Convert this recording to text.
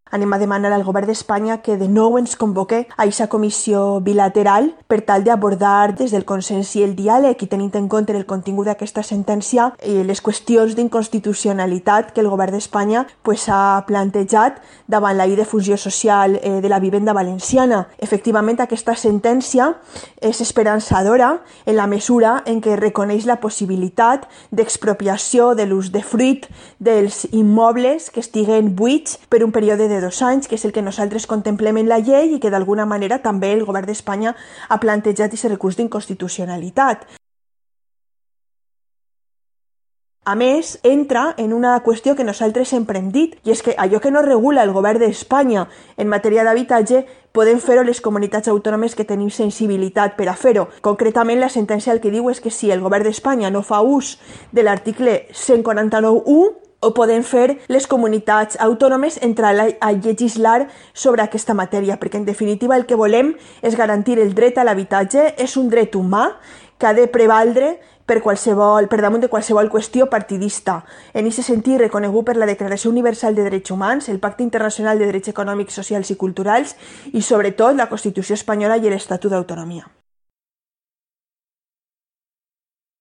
Anem a demanar al govern d'Espanya que de nou ens convoque a aquesta comissió bilateral per tal d'abordar des del consens i el diàleg i tenint en compte el contingut d'aquesta sentència les qüestions d'inconstitucionalitat que el govern d'Espanya ha plantejat davant la llei de funció social de la vivenda valenciana. Efectivament, aquesta sentència és esperançadora en la mesura en què reconeix la possibilitat d'expropiació de l'usdefruit dels immobles que estiguen buits per un període de 2 anys, que és el que nosaltres contemplem en la llei i que d'alguna manera també el govern d'Espanya ha plantejat aquest recurs d'inconstitucionalitat. A més, entra en una qüestió que nosaltres sempre hem dit, i és que allò que no regula el govern d'Espanya en matèria d'habitatge podem fer-ho les comunitats autònomes que tenim sensibilitat per a fer-ho. Concretament, la sentència el que diu és que si el govern d'Espanya no fa ús de l'article 149.1, ho poden fer les comunitats autònomes entrar a legislar sobre aquesta matèria, perquè en definitiva el que volem és garantir el dret a l'habitatge, és un dret humà que ha de prevaldre per damunt de qualsevol qüestió partidista. En aquest sentit, reconegut per la Declaració Universal de Drets Humans, el Pacte Internacional de Drets Econòmics, Socials i Culturals i, sobretot, la Constitució espanyola i l'Estatut d'Autonomia.